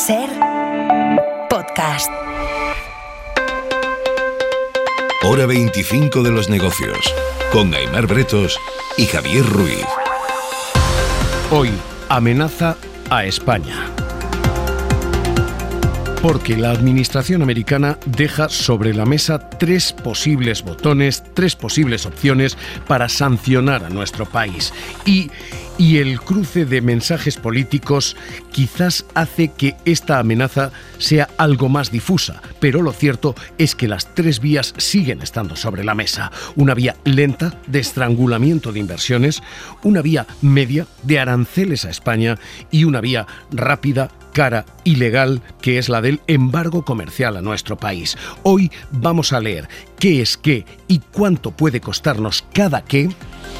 SER Podcast. Hora 25 de los negocios, con Aimar Bretos y Javier Ruiz. Hoy, amenaza a España. Porque la administración americana deja sobre la mesa tres posibles botones, tres posibles opciones para sancionar a nuestro país. Y el cruce de mensajes políticos quizás hace que esta amenaza sea algo más difusa, pero lo cierto es que las tres vías siguen estando sobre la mesa. Una vía lenta de estrangulamiento de inversiones, una vía media de aranceles a España y una vía rápida, cara y legal, que es la del embargo comercial a nuestro país. Hoy vamos a leer qué es qué y cuánto puede costarnos cada qué,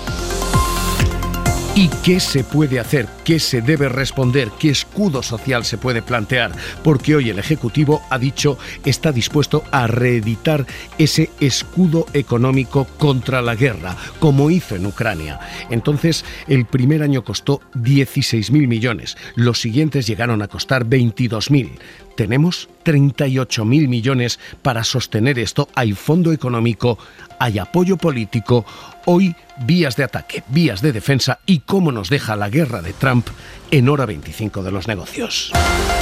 y qué se puede hacer, qué se debe responder, qué escudo social se puede plantear, porque hoy el Ejecutivo ha dicho está dispuesto a reeditar ese escudo económico contra la guerra, como hizo en Ucrania. Entonces, el primer año costó 16.000 millones, los siguientes llegaron a costar 22.000. Tenemos 38.000 millones para sostener esto. Hay fondo económico, hay apoyo político, hoy vías de ataque, vías de defensa y cómo nos deja la guerra de Trump en Hora 25 de los negocios.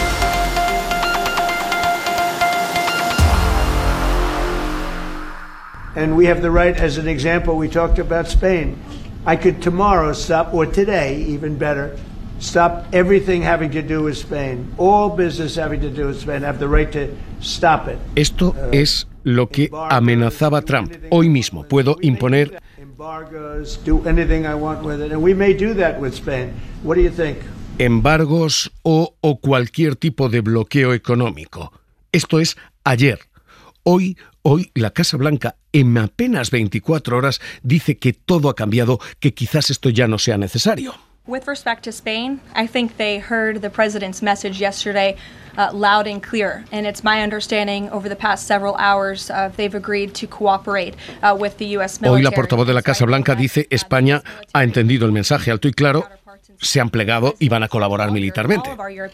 And we have the right, as an example, we talked about Spain. I could tomorrow stop, or today, even better, stop everything having to do with Spain. All business having to do with Spain. I have the right to stop it. Esto es lo que amenazaba Trump. Hoy mismo puedo imponer embargoes, do anything I want with it, and we may do that with Spain. What do you think? Embargos o cualquier tipo de bloqueo económico. Esto es ayer. Hoy la Casa Blanca en apenas 24 horas dice que todo ha cambiado, que quizás esto ya no sea necesario. With respect to Spain, I think they heard the president's message yesterday loud and clear. And it's my understanding over the past several hours they've agreed to cooperate with the U.S. military. Hoy la portavoz de la Casa Blanca dice España ha entendido el mensaje alto y claro, se han plegado y van a colaborar militarmente.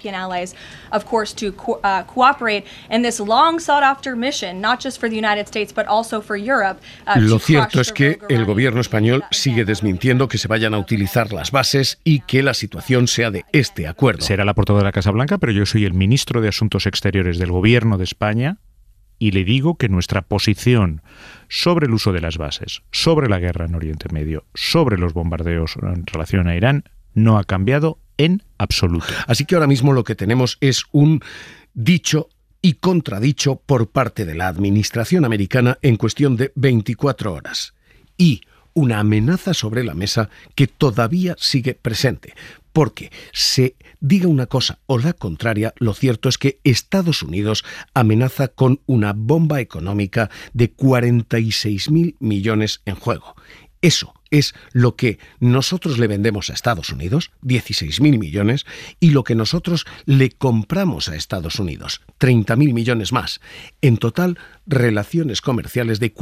Lo cierto es que el gobierno español sigue desmintiendo que se vayan a utilizar las bases y que la situación sea de este acuerdo. Será la portavoz de la Casa Blanca, pero yo soy el ministro de Asuntos Exteriores del gobierno de España y le digo que nuestra posición sobre el uso de las bases, sobre la guerra en Oriente Medio, sobre los bombardeos en relación a Irán, no ha cambiado en absoluto. Así que ahora mismo lo que tenemos es un dicho y contradicho por parte de la administración americana en cuestión de 24 horas. Y una amenaza sobre la mesa que todavía sigue presente. Porque se diga una cosa o la contraria, lo cierto es que Estados Unidos amenaza con una bomba económica de 46.000 millones en juego. Eso es lo que nosotros le vendemos a Estados Unidos, 16.000 millones, y lo que nosotros le compramos a Estados Unidos, 30.000 millones más. En total, relaciones comerciales de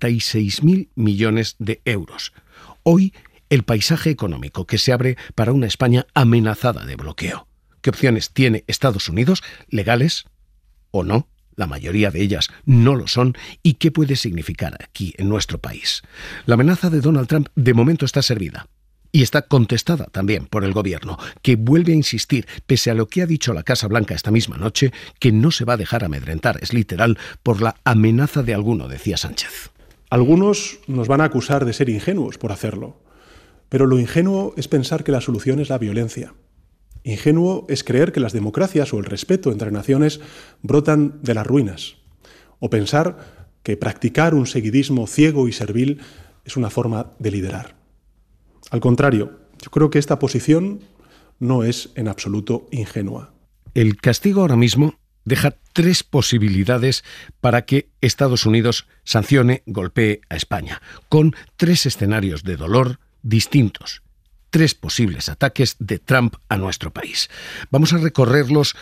46.000 millones de euros. Hoy, el paisaje económico que se abre para una España amenazada de bloqueo. ¿Qué opciones tiene Estados Unidos, legales o no? La mayoría de ellas no lo son. ¿Y qué puede significar aquí, en nuestro país? La amenaza de Donald Trump de momento está servida. Y está contestada también por el gobierno, que vuelve a insistir, pese a lo que ha dicho la Casa Blanca esta misma noche, que no se va a dejar amedrentar, es literal, por la amenaza de alguno, decía Sánchez. Algunos nos van a acusar de ser ingenuos por hacerlo. Pero lo ingenuo es pensar que la solución es la violencia. Ingenuo es creer que las democracias o el respeto entre naciones brotan de las ruinas, o pensar que practicar un seguidismo ciego y servil es una forma de liderar. Al contrario, yo creo que esta posición no es en absoluto ingenua. El castigo ahora mismo deja tres posibilidades para que Estados Unidos sancione, golpee a España, con tres escenarios de dolor distintos. Tres posibles ataques de Trump a nuestro país. Vamos a recorrerlos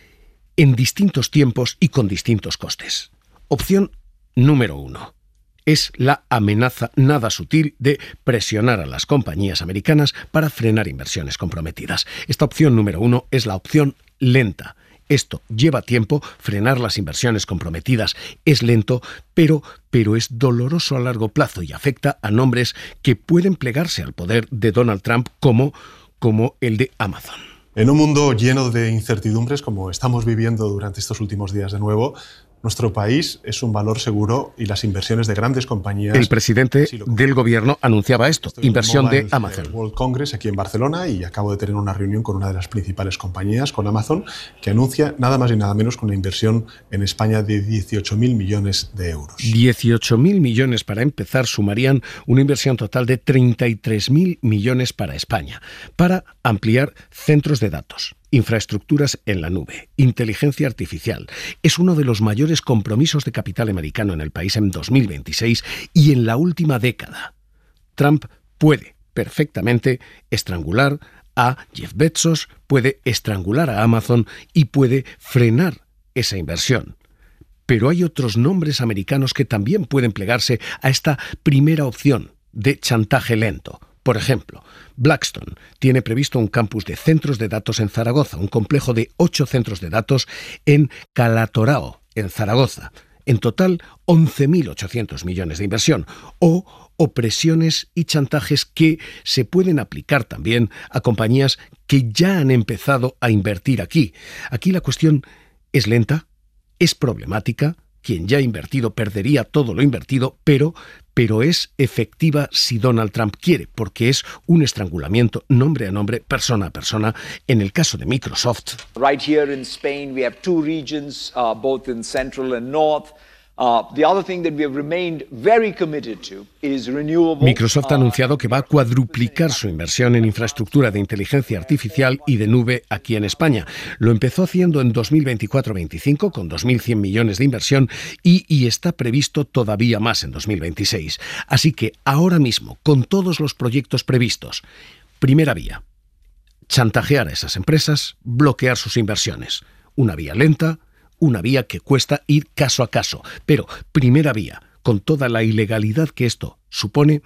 en distintos tiempos y con distintos costes. Opción número 1. Es la amenaza nada sutil de presionar a las compañías americanas para frenar inversiones comprometidas. Esta opción número 1 es la opción lenta. Esto lleva tiempo, frenar las inversiones comprometidas es lento, pero es doloroso a largo plazo y afecta a nombres que pueden plegarse al poder de Donald Trump como el de Amazon. En un mundo lleno de incertidumbres, como estamos viviendo durante estos últimos días de nuevo, nuestro país es un valor seguro y las inversiones de grandes compañías... El presidente del gobierno anunciaba esto, inversión de Amazon. World Congress aquí en Barcelona, y acabo de tener una reunión con una de las principales compañías, con Amazon, que anuncia nada más y nada menos que una inversión en España de 18.000 millones de euros. 18.000 millones para empezar sumarían una inversión total de 33.000 millones para España, para ampliar centros de datos, infraestructuras en la nube, inteligencia artificial. Es uno de los mayores compromisos de capital americano en el país en 2026 y en la última década. Trump puede perfectamente estrangular a Jeff Bezos, puede estrangular a Amazon y puede frenar esa inversión. Pero hay otros nombres americanos que también pueden plegarse a esta primera opción de chantaje lento. Por ejemplo, Blackstone tiene previsto un campus de centros de datos en Zaragoza, un complejo de 8 centros de datos en Calatorao, en Zaragoza. En total, 11.800 millones de inversión. O presiones y chantajes que se pueden aplicar también a compañías que ya han empezado a invertir aquí. Aquí la cuestión es lenta, es problemática. Quien ya ha invertido perdería todo lo invertido, pero es efectiva si Donald Trump quiere, porque es un estrangulamiento nombre a nombre, persona a persona. En el caso de Microsoft. Right here in Spain we have 2 regions, both in central and north. The other thing that we have remained very committed to is renewable. Microsoft ha anunciado que va a cuadruplicar su inversión en infraestructura de inteligencia artificial y de nube aquí en España. Lo empezó haciendo en 2024-25 con 2.100 millones de inversión y está previsto todavía más en 2026. Así que ahora mismo, con todos los proyectos previstos, primera vía, chantajear a esas empresas, bloquear sus inversiones. Una vía lenta, una vía que cuesta ir caso a caso. Pero, primera vía, con toda la ilegalidad que esto supone,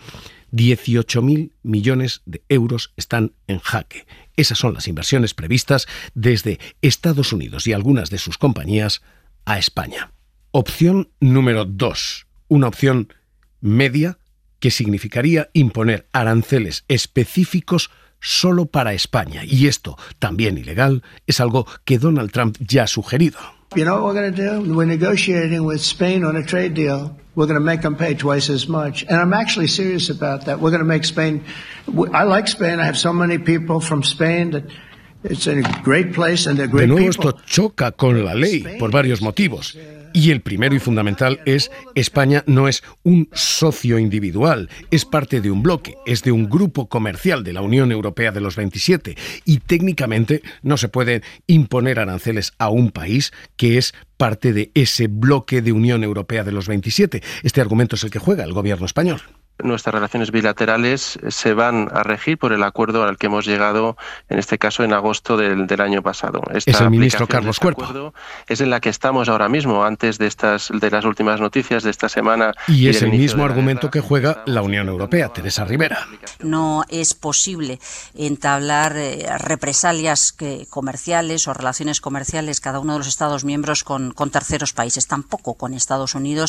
18.000 millones de euros están en jaque. Esas son las inversiones previstas desde Estados Unidos y algunas de sus compañías a España. Opción número 2. Una opción media que significaría imponer aranceles específicos solo para España. Y esto, también ilegal, es algo que Donald Trump ya ha sugerido. You know what we're going to do? We're negotiating with Spain on a trade deal. We're going to make them pay twice as much. And I'm actually serious about that. We're going to make Spain... I like Spain. I have so many people from Spain that it's a great place and they're great people. De nuevo, esto choca con la ley por varios motivos. Y el primero y fundamental es: España no es un socio individual, es parte de un bloque, es de un grupo comercial de la Unión Europea de los 27 y técnicamente no se pueden imponer aranceles a un país que es parte de ese bloque de Unión Europea de los 27. Este argumento es el que juega el gobierno español. Nuestras relaciones bilaterales se van a regir por el acuerdo al que hemos llegado, en este caso en agosto del año pasado. Es el ministro Carlos Cuerpo. Es en la que estamos ahora mismo, antes de las últimas noticias de esta semana. Y es el mismo argumento que juega la Unión Europea, Teresa Rivera. No es posible entablar represalias comerciales o relaciones comerciales cada uno de los Estados miembros con terceros países, tampoco con Estados Unidos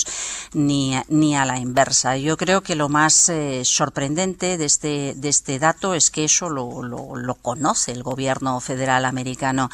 ni a la inversa. Yo creo que lo más sorprendente de este dato es que eso lo conoce el gobierno federal americano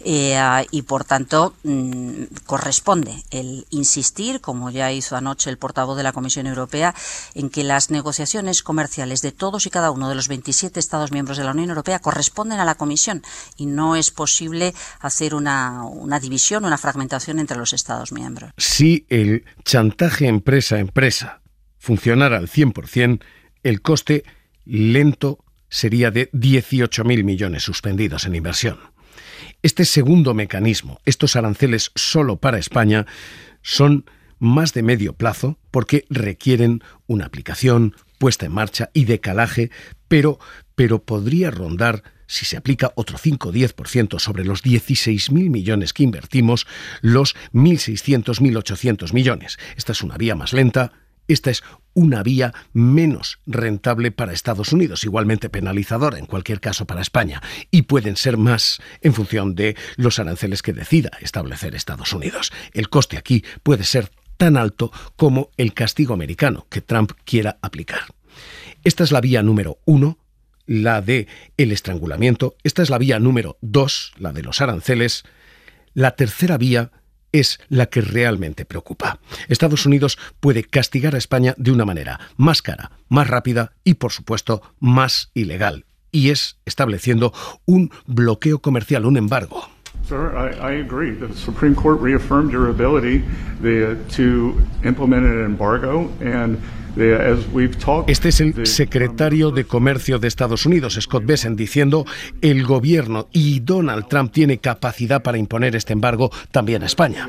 y por tanto corresponde el insistir, como ya hizo anoche el portavoz de la Comisión Europea, en que las negociaciones comerciales de todos y cada uno de los 27 Estados miembros de la Unión Europea corresponden a la Comisión y no es posible hacer una división, una fragmentación entre los Estados miembros. Si el chantaje empresa a empresa funcionara al 100%, el coste lento sería de 18.000 millones suspendidos en inversión. Este segundo mecanismo, estos aranceles solo para España, son más de medio plazo porque requieren una aplicación, puesta en marcha y decalaje, pero podría rondar, si se aplica otro 5 o 10% sobre los 16.000 millones que invertimos, los 1.600, 1.800 millones. Esta es una vía más lenta esta es una vía menos rentable para Estados Unidos, igualmente penalizadora en cualquier caso para España, y pueden ser más en función de los aranceles que decida establecer Estados Unidos. El coste aquí puede ser tan alto como el castigo americano que Trump quiera aplicar. Esta es la vía número 1, la de el estrangulamiento. Esta es la vía número 2, la de los aranceles. La tercera vía es la que realmente preocupa. Estados Unidos puede castigar a España de una manera más cara, más rápida y, por supuesto, más ilegal. Y es estableciendo un bloqueo comercial, un embargo. Sir, I agree. The Supreme Court reaffirmed your ability to implement an embargo, and as we've talked. Este es el secretario de Comercio de Estados Unidos, Scott Bessent, diciendo el gobierno y Donald Trump tiene capacidad para imponer este embargo también a España.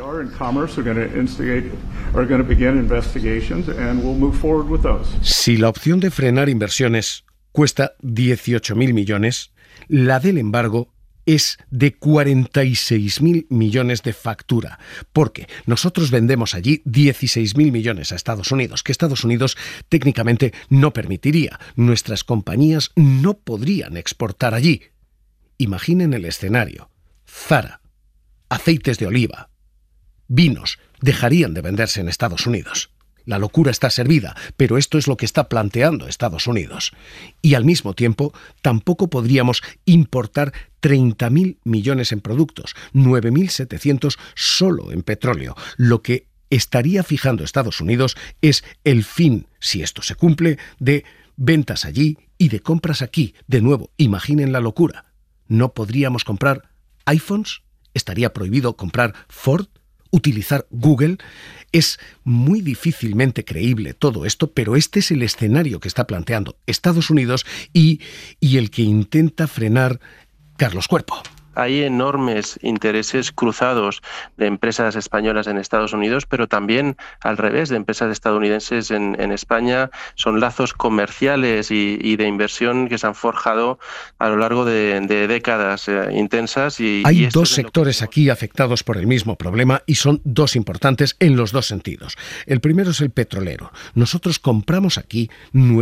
Si la opción de frenar inversiones cuesta 18.000 millones, la del embargo es de 46.000 millones de factura, porque nosotros vendemos allí 16.000 millones a Estados Unidos, que Estados Unidos técnicamente no permitiría. Nuestras compañías no podrían exportar allí. Imaginen el escenario. Zara, aceites de oliva, vinos, dejarían de venderse en Estados Unidos. La locura está servida, pero esto es lo que está planteando Estados Unidos. Y al mismo tiempo, tampoco podríamos importar 30.000 millones en productos, 9.700 solo en petróleo. Lo que estaría fijando Estados Unidos es el fin, si esto se cumple, de ventas allí y de compras aquí. De nuevo, imaginen la locura. ¿No podríamos comprar iPhones? ¿Estaría prohibido comprar Ford? ¿Utilizar Google? Es muy difícilmente creíble todo esto, pero este es el escenario que está planteando Estados Unidos y el que intenta frenar Carlos Cuerpo. Hay enormes intereses cruzados de empresas españolas en Estados Unidos, pero también al revés, de empresas estadounidenses en España. Son lazos comerciales y de inversión que se han forjado a lo largo de décadas intensas. Hay dos sectores aquí afectados por el mismo problema y son dos importantes en los dos sentidos. El primero es el petrolero. Nosotros compramos aquí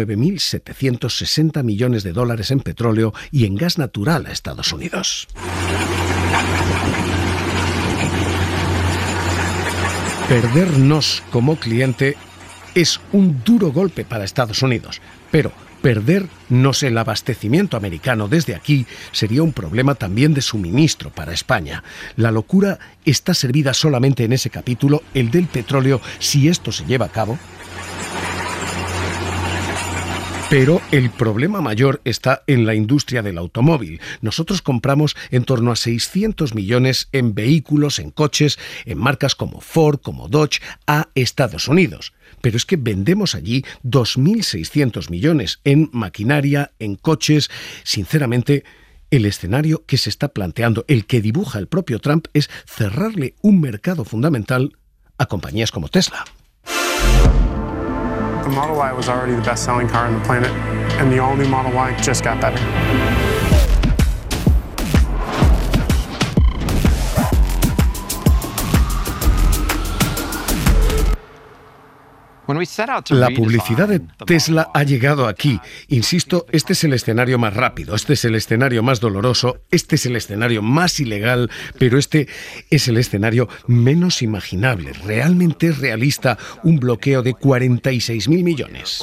9.760 millones de dólares en petróleo y en gas natural a Estados Unidos. Perdernos como cliente es un duro golpe para Estados Unidos, pero perdernos el abastecimiento americano desde aquí sería un problema también de suministro para España. La locura está servida solamente en ese capítulo, el del petróleo, si esto se lleva a cabo. Pero el problema mayor está en la industria del automóvil. Nosotros compramos en torno a 600 millones en vehículos, en coches, en marcas como Ford, como Dodge, a Estados Unidos. Pero es que vendemos allí 2.600 millones en maquinaria, en coches. Sinceramente, el escenario que se está planteando, el que dibuja el propio Trump, es cerrarle un mercado fundamental a compañías como Tesla. The Model Y was already the best-selling car on the planet, and the all-new Model Y just got better. La publicidad de Tesla ha llegado aquí. Insisto, este es el escenario más rápido, este es el escenario más doloroso, este es el escenario más ilegal, pero este es el escenario menos imaginable. Realmente es realista un bloqueo de 46.000 millones.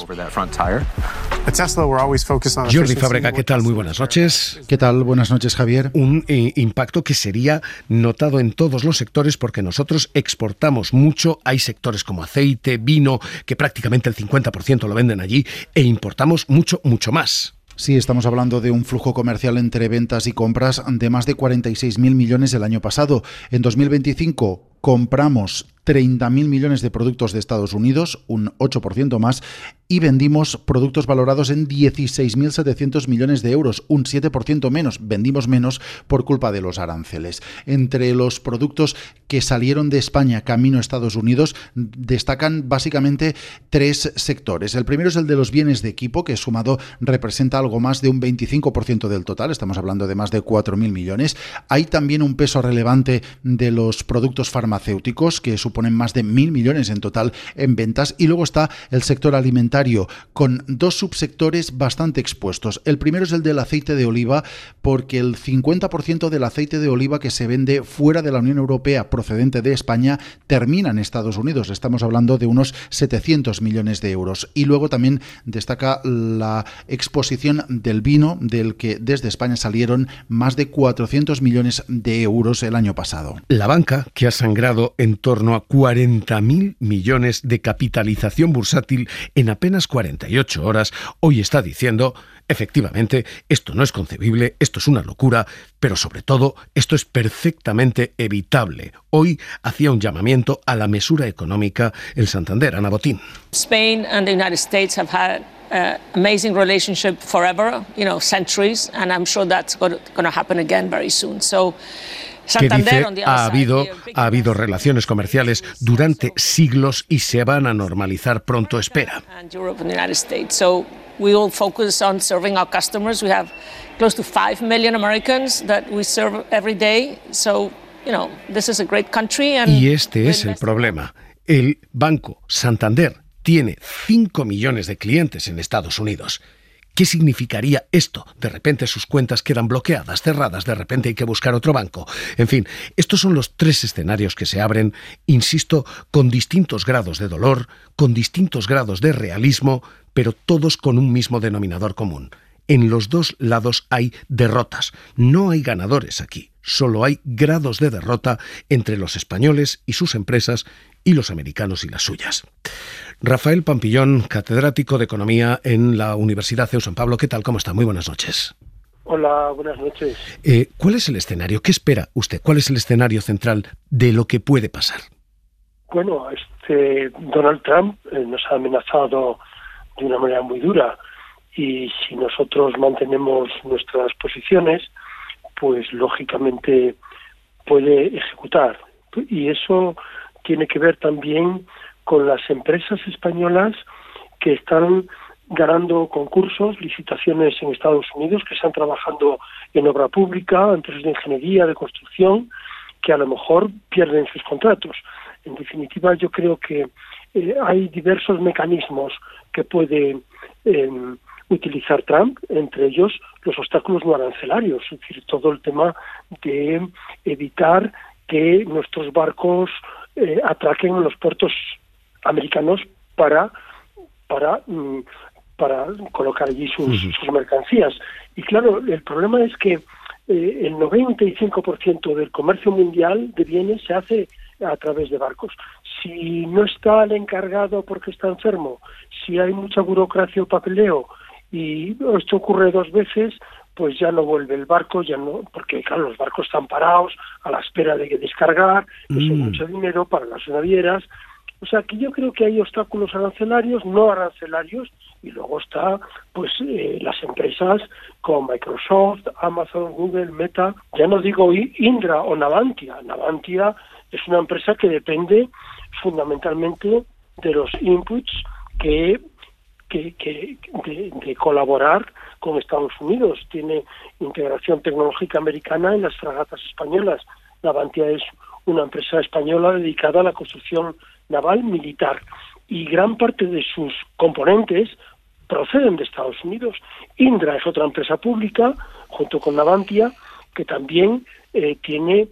Jordi Fábrega, ¿qué tal? Muy buenas noches. ¿Qué tal? Buenas noches, Javier. Un impacto que sería notado en todos los sectores porque nosotros exportamos mucho. Hay sectores como aceite, vino, que prácticamente el 50% lo venden allí, e importamos mucho, mucho más. Sí, estamos hablando de un flujo comercial entre ventas y compras de más de 46.000 millones el año pasado. En 2025 compramos 30.000 millones de productos de Estados Unidos, un 8% más, y vendimos productos valorados en 16.700 millones de euros, un 7% menos. Vendimos menos por culpa de los aranceles. Entre los productos que salieron de España camino a Estados Unidos destacan básicamente tres sectores. El primero es el de los bienes de equipo, que sumado representa algo más de un 25% del total. Estamos hablando de más de 4.000 millones. Hay también un peso relevante de los productos farmacéuticos, que supone suponen más de 1.000 millones en total en ventas. Y luego está el sector alimentario, con dos subsectores bastante expuestos. El primero es el del aceite de oliva, porque el 50% del aceite de oliva que se vende fuera de la Unión Europea procedente de España termina en Estados Unidos. Estamos hablando de unos 700 millones de euros. Y luego también destaca la exposición del vino, del que desde España salieron más de 400 millones de euros el año pasado. La banca, que ha sangrado en torno a 40.000 millones de capitalización bursátil en apenas 48 horas, hoy está diciendo: efectivamente, esto no es concebible, esto es una locura, pero sobre todo, esto es perfectamente evitable. Hoy hacía un llamamiento a la mesura económica el Santander. Ana Botín. Spain and the United States have had amazing relationship forever, centuries, and I'm sure that's going to happen again very soon. So que dice, ha habido relaciones comerciales durante siglos y se van a normalizar pronto, espera. We will focus on serving our customers. We have close to 5 million Americans that we serve every day. So, this is a great country. Y este es el problema. El Banco Santander tiene 5 millones de clientes en Estados Unidos. ¿Qué significaría esto? De repente sus cuentas quedan bloqueadas, cerradas, de repente hay que buscar otro banco. En fin, estos son los tres escenarios que se abren, insisto, con distintos grados de dolor, con distintos grados de realismo, pero todos con un mismo denominador común. En los dos lados hay derrotas. No hay ganadores aquí. Solo hay grados de derrota entre los españoles y sus empresas y los americanos y las suyas. Rafael Pampillón, catedrático de Economía en la Universidad CEU San Pablo. ¿Qué tal? ¿Cómo está? Muy buenas noches. Hola, buenas noches. ¿Cuál es el escenario? ¿Qué espera usted? ¿Cuál es el escenario central de lo que puede pasar? Bueno, Donald Trump nos ha amenazado de una manera muy dura, y si nosotros mantenemos nuestras posiciones, pues lógicamente puede ejecutar. Y eso tiene que ver también con las empresas españolas que están ganando concursos, licitaciones en Estados Unidos, que están trabajando en obra pública, empresas de ingeniería, de construcción, que a lo mejor pierden sus contratos. En definitiva, yo creo que hay diversos mecanismos que puede utilizar Trump, entre ellos los obstáculos no arancelarios, es decir, todo el tema de evitar que nuestros barcos atraquen en los puertos americanos para colocar allí sus mercancías. Y claro, el problema es que el 95% del comercio mundial de bienes se hace a través de barcos. Si no está el encargado porque está enfermo, si hay mucha burocracia o papeleo, y esto ocurre 2 veces, pues ya no vuelve el barco, ya no, porque claro, los barcos están parados a la espera de descargar, eso es mucho dinero para las navieras. O sea, que yo creo que hay obstáculos arancelarios, no arancelarios, y luego está pues las empresas como Microsoft, Amazon, Google, Meta, ya no digo Indra o Navantia. Navantia es una empresa que depende fundamentalmente de los inputs de colaborar con Estados Unidos. Tiene integración tecnológica americana en las fragatas españolas. Navantia es una empresa española dedicada a la construcción naval militar, y gran parte de sus componentes proceden de Estados Unidos. Indra es otra empresa pública, junto con Navantia, que también tiene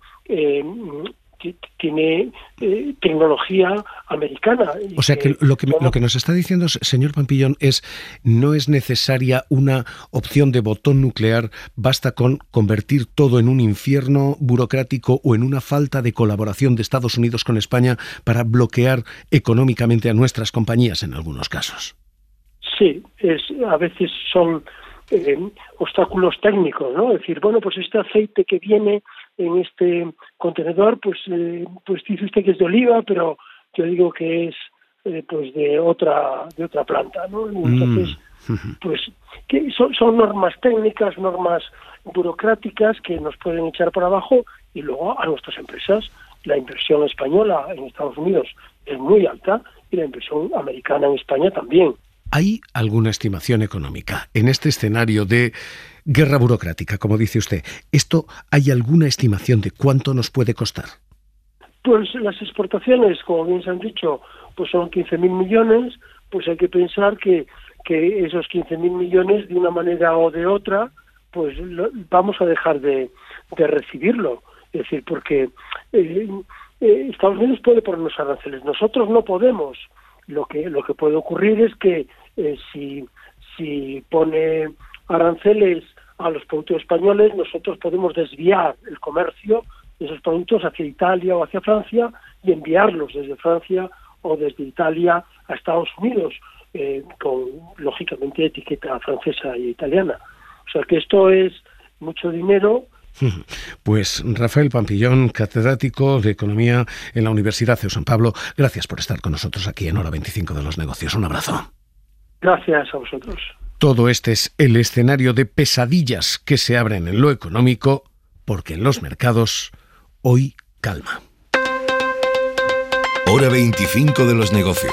tecnología americana. O sea que lo que nos está diciendo, señor Pampillón, no es necesaria una opción de botón nuclear, basta con convertir todo en un infierno burocrático o en una falta de colaboración de Estados Unidos con España para bloquear económicamente a nuestras compañías en algunos casos. Sí, a veces son obstáculos técnicos, ¿no? Es decir, bueno, pues este aceite que viene en este contenedor, pues dice usted que es de oliva, pero yo digo que es pues de otra planta, ¿no? Entonces, pues que son normas técnicas, normas burocráticas que nos pueden echar por abajo, y luego a nuestras empresas. La inversión española en Estados Unidos es muy alta y la inversión americana en España también. ¿Hay alguna estimación económica en este escenario de guerra burocrática, como dice usted? ¿Hay alguna estimación de cuánto nos puede costar? Pues las exportaciones, como bien se han dicho, pues son 15.000 millones, pues hay que pensar que esos 15.000 millones, de una manera o de otra, pues vamos a dejar de recibirlo. Es decir, porque Estados Unidos puede ponernos aranceles, nosotros no podemos. Lo que puede ocurrir es que si pone aranceles a los productos españoles, nosotros podemos desviar el comercio de esos productos hacia Italia o hacia Francia y enviarlos desde Francia o desde Italia a Estados Unidos, con, lógicamente, etiqueta francesa e italiana. O sea que esto es mucho dinero. Pues Rafael Pampillón, catedrático de Economía en la Universidad CEU San Pablo, gracias por estar con nosotros aquí en Hora 25 de los Negocios. Un abrazo. Gracias a vosotros. Todo este es el escenario de pesadillas que se abren en lo económico, porque en los mercados hoy calma. Hora 25 de los Negocios.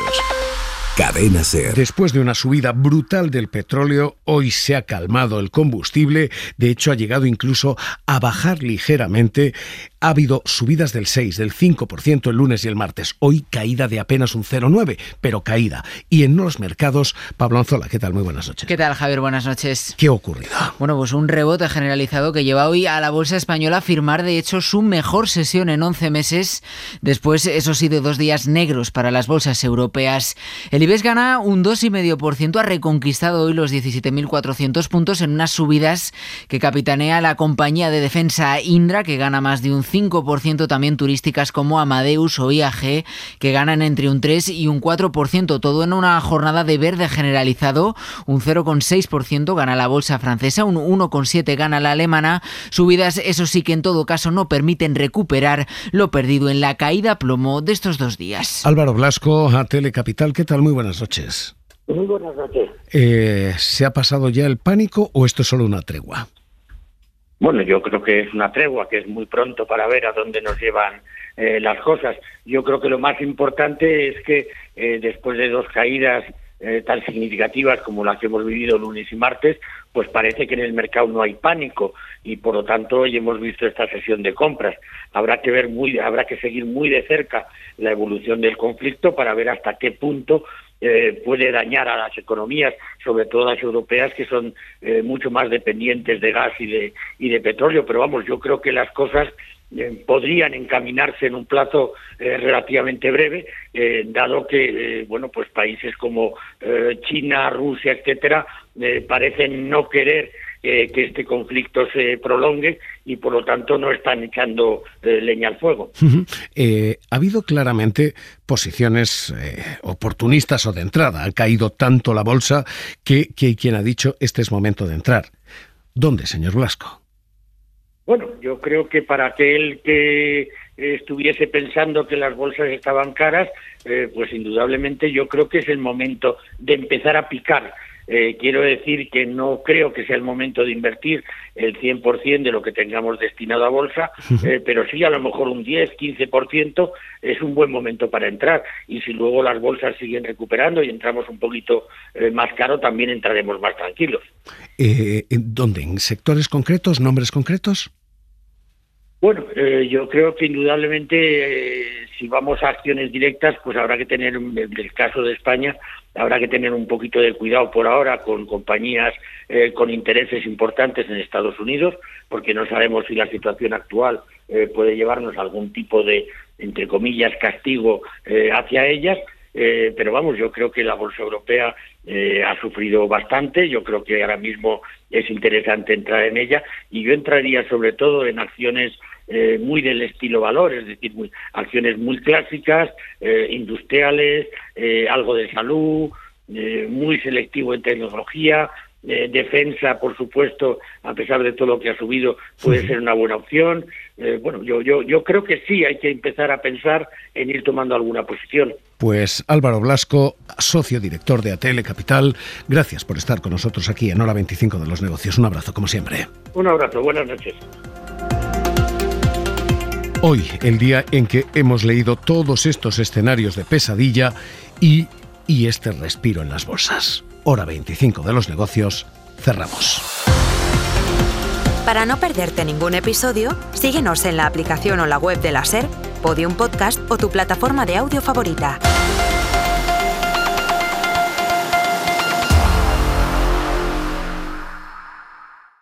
Cadena SER. Después de una subida brutal del petróleo, hoy se ha calmado el combustible. De hecho, ha llegado incluso a bajar ligeramente. Ha habido subidas del 6, del 5% el lunes y el martes. Hoy caída de apenas un 0,9, pero caída. Y en los mercados, Pablo Anzola, ¿qué tal? Muy buenas noches. ¿Qué tal, Javier? Buenas noches. ¿Qué ha ocurrido? Bueno, pues un rebote generalizado que lleva hoy a la bolsa española a firmar, de hecho, su mejor sesión en 11 meses. Después, eso sí, de 2 días negros para las bolsas europeas. El IBEX gana un 2,5%, ha reconquistado hoy los 17.400 puntos en unas subidas que capitanea la compañía de defensa Indra, que gana más de un 5%, también turísticas como Amadeus o IAG, que ganan entre un 3 y un 4%, todo en una jornada de verde generalizado. Un 0,6% gana la bolsa francesa, un 1,7% gana la alemana. Subidas, eso sí, que en todo caso no permiten recuperar lo perdido en la caída a plomo de estos 2 días. Álvaro Blasco, ATL Capital, ¿qué tal? Muy buenas noches. Muy buenas noches. ¿Se ha pasado ya el pánico o esto es solo una tregua? Bueno, yo creo que es una tregua, que es muy pronto para ver a dónde nos llevan las cosas. Yo creo que lo más importante es que después de 2 caídas tan significativas como las que hemos vivido lunes y martes, pues parece que en el mercado no hay pánico y por lo tanto hoy hemos visto esta sesión de compras. Habrá que seguir muy de cerca la evolución del conflicto para ver hasta qué punto puede dañar a las economías, sobre todo las europeas, que son mucho más dependientes de gas y de petróleo. Pero vamos, yo creo que las cosas podrían encaminarse en un plazo relativamente breve, dado que pues países como China, Rusia, etcétera, parecen no querer que este conflicto se prolongue y por lo tanto no están echando leña al fuego. Ha habido claramente posiciones oportunistas o de entrada. Ha caído tanto la bolsa que hay quien ha dicho este es momento de entrar. ¿Dónde, señor Blasco? Bueno, yo creo que para aquel que estuviese pensando que las bolsas estaban caras, pues indudablemente yo creo que es el momento de empezar a picar. Quiero decir que no creo que sea el momento de invertir el 100% de lo que tengamos destinado a bolsa, pero sí a lo mejor un 10, 15% es un buen momento para entrar. Y si luego las bolsas siguen recuperando y entramos un poquito más caro, también entraremos más tranquilos. ¿Dónde? ¿En sectores concretos, nombres concretos? Bueno, yo creo que indudablemente si vamos a acciones directas, pues habrá que tener, en el caso de España, habrá que tener un poquito de cuidado por ahora con compañías con intereses importantes en Estados Unidos, porque no sabemos si la situación actual puede llevarnos a algún tipo de, entre comillas, castigo hacia ellas. Pero vamos, yo creo que la bolsa europea ha sufrido bastante. Yo creo que ahora mismo es interesante entrar en ella y yo entraría sobre todo en acciones muy del estilo valor, es decir, acciones muy clásicas, industriales, algo de salud, muy selectivo en tecnología. Defensa, por supuesto, a pesar de todo lo que ha subido, puede ser una buena opción. Bueno, yo creo que sí hay que empezar a pensar en ir tomando alguna posición. Pues Álvaro Blasco, socio director de ATL Capital, gracias por estar con nosotros aquí en Hora 25 de los Negocios. Un abrazo, como siempre. Un abrazo, buenas noches. Hoy, el día en que hemos leído todos estos escenarios de pesadilla y este respiro en las bolsas. Hora 25 de los Negocios, cerramos. Para no perderte ningún episodio, síguenos en la aplicación o la web de la SER, Podium Podcast o tu plataforma de audio favorita.